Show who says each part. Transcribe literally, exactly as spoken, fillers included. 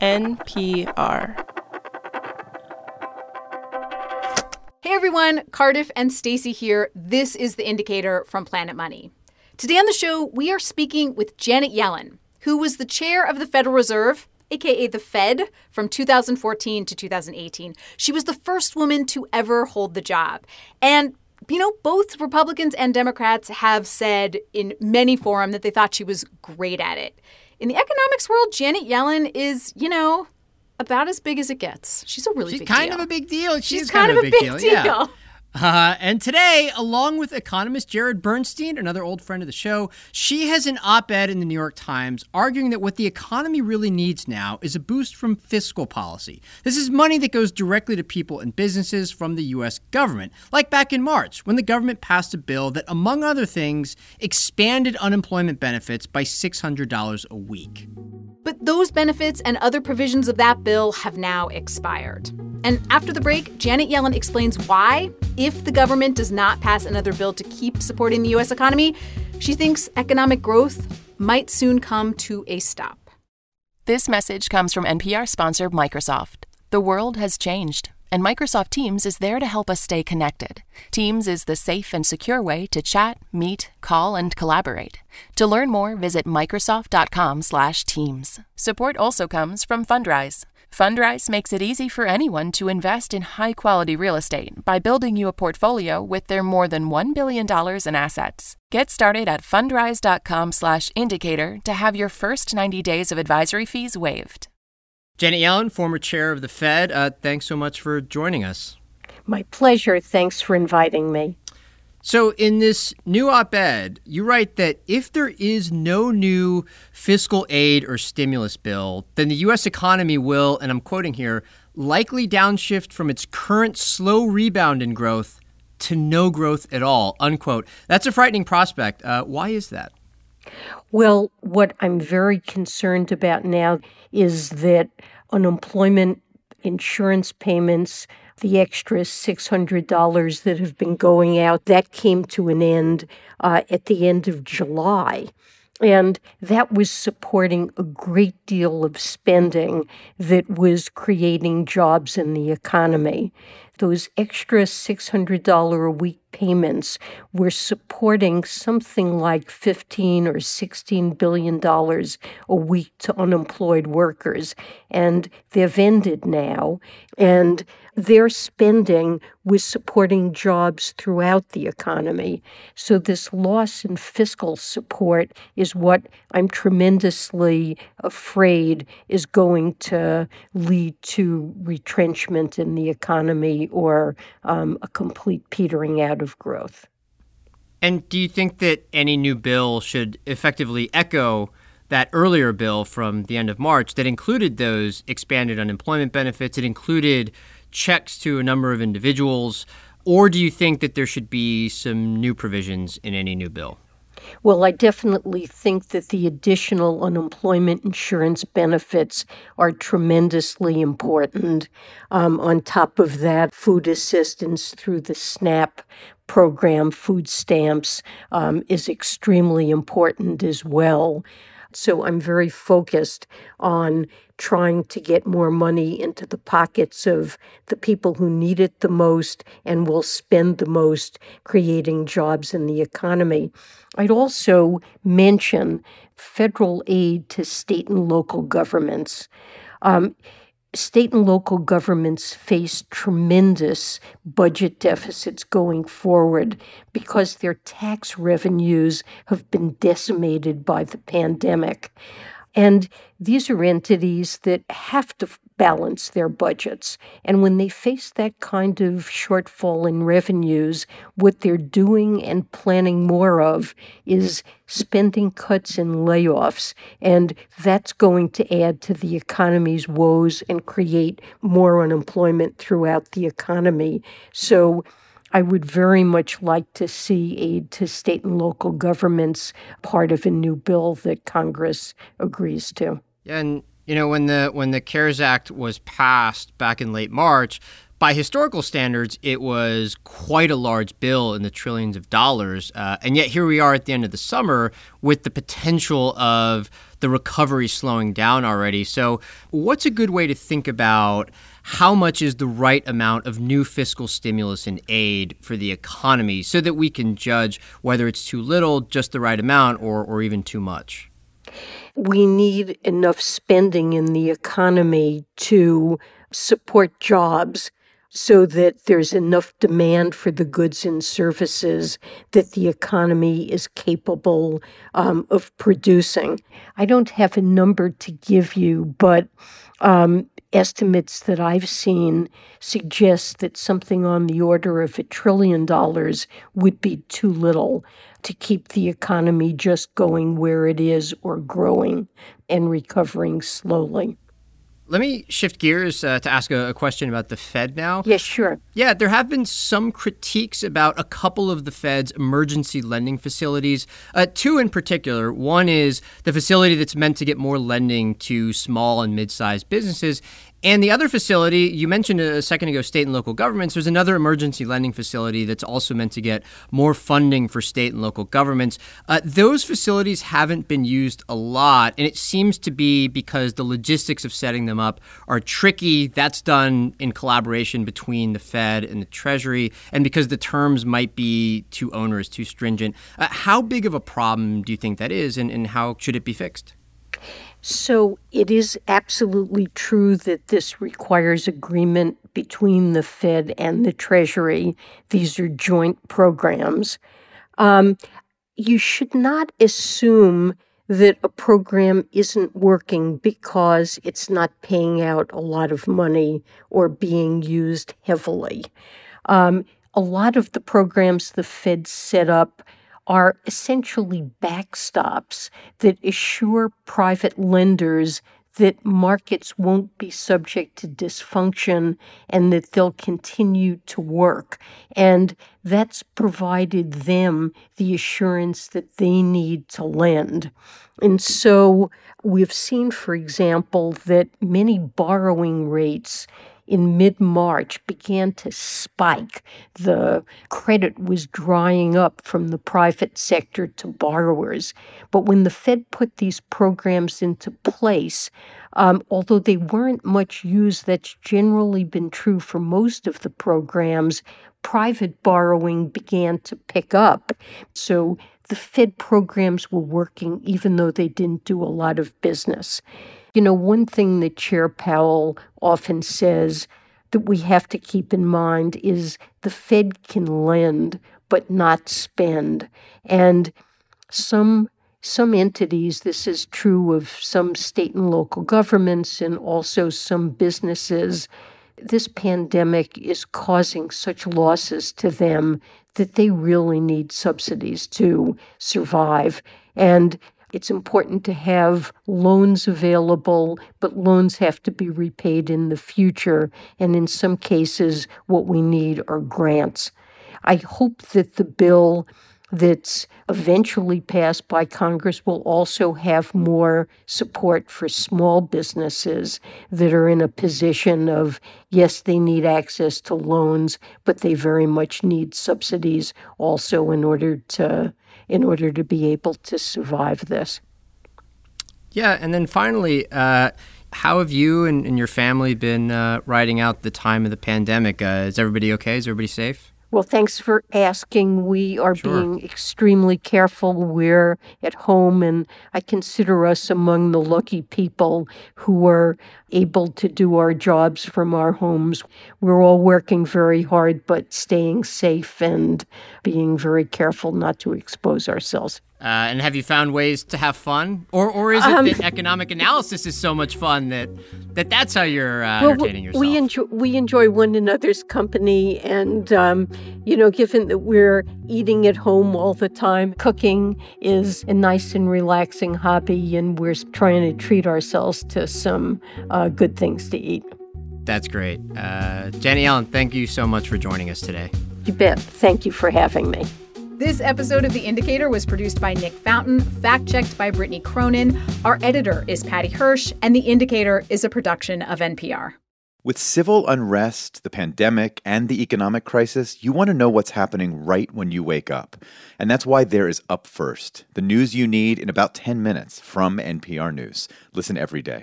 Speaker 1: N P R.
Speaker 2: Hey everyone, Cardiff and Stacey here. This is The Indicator from Planet Money. Today on the show, we are speaking with Janet Yellen, who was the chair of the Federal Reserve, aka the Fed, from two thousand fourteen to two thousand eighteen. She was the first woman to ever hold the job. And, you know, both Republicans and Democrats have said in many forums that they thought she was great at it. In the economics world, Janet Yellen is, you know, about as big as it gets. She's a really
Speaker 3: She's
Speaker 2: big
Speaker 3: kind
Speaker 2: deal.
Speaker 3: of a big deal. She
Speaker 2: She's
Speaker 3: is
Speaker 2: kind,
Speaker 3: kind,
Speaker 2: of a big,
Speaker 3: deal.
Speaker 2: deal.
Speaker 3: Yeah. Uh, and today, along with economist Jared Bernstein, another old friend of the show, she has an op-ed in the New York Times arguing that what the economy really needs now is a boost from fiscal policy. This is money that goes directly to people and businesses from the U S government, like back in March when the government passed a bill that, among other things, expanded unemployment benefits by six hundred dollars a week.
Speaker 2: But those benefits and other provisions of that bill have now expired. And after the break, Janet Yellen explains why, if the government does not pass another bill to keep supporting the U S economy, she thinks economic growth might soon come to a stop.
Speaker 4: This message comes from N P R sponsor Microsoft. The world has changed, and Microsoft Teams is there to help us stay connected. Teams is the safe and secure way to chat, meet, call, and collaborate. To learn more, visit Microsoft.com slash Teams. Support also comes from Fundrise. Fundrise makes it easy for anyone to invest in high-quality real estate by building you a portfolio with their more than one billion dollars in assets. Get started at fundrise.com slash indicator to have your first ninety days of advisory fees waived.
Speaker 3: Janet Yellen, former chair of the Fed, uh, thanks so much for joining us.
Speaker 5: My pleasure. Thanks for inviting me.
Speaker 3: So in this new op-ed, you write that if there is no new fiscal aid or stimulus bill, then the U S economy will, and I'm quoting here, likely downshift from its current slow rebound in growth to no growth at all, unquote. That's a frightening prospect. Uh, why is that?
Speaker 5: Well, what I'm very concerned about now is that unemployment insurance payments, the extra six hundred dollars that have been going out, that came to an end uh, at the end of July. And that was supporting a great deal of spending that was creating jobs in the economy. Those extra six hundred dollars a week payments were supporting something like fifteen or sixteen billion dollars a week to unemployed workers. And they've ended now. And their spending was supporting jobs throughout the economy. So this loss in fiscal support is what I'm tremendously afraid is going to lead to retrenchment in the economy or um, a complete petering out of growth.
Speaker 3: And do you think that any new bill should effectively echo that earlier bill from the end of March that included those expanded unemployment benefits? It included checks to a number of individuals. Or do you think that there should be some new provisions in any new bill?
Speaker 5: Well, I definitely think that the additional unemployment insurance benefits are tremendously important. Um, on top of that, food assistance through the SNAP program, food stamps, um, is extremely important as well. So I'm very focused on trying to get more money into the pockets of the people who need it the most and will spend the most creating jobs in the economy. I'd also mention federal aid to state and local governments. Um, State and local governments face tremendous budget deficits going forward because their tax revenues have been decimated by the pandemic. And these are entities that have to balance their budgets. And when they face that kind of shortfall in revenues, what they're doing and planning more of is spending cuts and layoffs. And that's going to add to the economy's woes and create more unemployment throughout the economy. So I would very much like to see aid to state and local governments part of a new bill that Congress agrees to.
Speaker 3: Yeah, and you know, when the when the CARES Act was passed back in late March, by historical standards, it was quite a large bill in the trillions of dollars. Uh, and yet here we are at the end of the summer with the potential of the recovery slowing down already. So what's a good way to think about how much is the right amount of new fiscal stimulus and aid for the economy so that we can judge whether it's too little, just the right amount, or, or even too much?
Speaker 5: We need enough spending in the economy to support jobs so that there's enough demand for the goods and services that the economy is capable um, of producing. I don't have a number to give you, but um, estimates that I've seen suggest that something on the order of a trillion dollars would be too little to keep the economy just going where it is or growing and recovering slowly.
Speaker 3: Let me shift gears uh, to ask a, a question about the Fed now.
Speaker 5: Yes, sure.
Speaker 3: Yeah, there have been some critiques about a couple of the Fed's emergency lending facilities, uh, two in particular. One is the facility that's meant to get more lending to small and mid-sized businesses. And the other facility, you mentioned a second ago, state and local governments. There's another emergency lending facility that's also meant to get more funding for state and local governments. Uh, those facilities haven't been used a lot, and it seems to be because the logistics of setting them up are tricky. That's done in collaboration between the Fed and the Treasury, and because the terms might be too onerous, too stringent. Uh, how big of a problem do you think that is, and, and how should it be fixed?
Speaker 5: So it is absolutely true that this requires agreement between the Fed and the Treasury. These are joint programs. Um, you should not assume that a program isn't working because it's not paying out a lot of money or being used heavily. Um, a lot of the programs the Fed set up are essentially backstops that assure private lenders that markets won't be subject to dysfunction and that they'll continue to work. And that's provided them the assurance that they need to lend. And so we've seen, for example, that many borrowing rates in mid-March began to spike. The credit was drying up from the private sector to borrowers. But when the Fed put these programs into place, um, although they weren't much used, that's generally been true for most of the programs, private borrowing began to pick up. So the Fed programs were working even though they didn't do a lot of business. You know, one thing that Chair Powell often says that we have to keep in mind is the Fed can lend but not spend. And some some entities, this is true of some state and local governments and also some businesses, this pandemic is causing such losses to them that they really need subsidies to survive. And it's important to have loans available, but loans have to be repaid in the future. And in some cases, what we need are grants. I hope that the bill that's eventually passed by Congress will also have more support for small businesses that are in a position of, yes, they need access to loans, but they very much need subsidies also in order to in order to be able to survive this.
Speaker 3: Yeah, and then finally, uh, how have you and, and your family been uh, riding out the time of the pandemic? Uh, is everybody okay? Is everybody safe?
Speaker 5: Well, thanks for asking. We are
Speaker 3: Sure.
Speaker 5: being extremely careful. We're at home, and I consider us among the lucky people who are able to do our jobs from our homes. We're all working very hard, but staying safe and being very careful not to expose ourselves.
Speaker 3: Uh, and have you found ways to have fun? Or or is it
Speaker 5: Um,
Speaker 3: that economic analysis is so much fun that, that that's how you're uh,
Speaker 5: Well,
Speaker 3: entertaining yourself?
Speaker 5: we enjoy we enjoy one another's company, and um, you know, given that we're eating at home all the time, cooking is a nice and relaxing hobby, and we're trying to treat ourselves to some uh, good things to eat.
Speaker 3: That's great. Uh, Janet Yellen, thank you so much for joining us today.
Speaker 5: You bet. Thank you for having me.
Speaker 2: This episode of The Indicator was produced by Nick Fountain, fact-checked by Brittany Cronin. Our editor is Patty Hirsch, and The Indicator is a production of N P R.
Speaker 1: With civil unrest, the pandemic, and the economic crisis, you want to know what's happening right when you wake up. And that's why there is Up First, the news you need in about ten minutes from N P R News. Listen every day.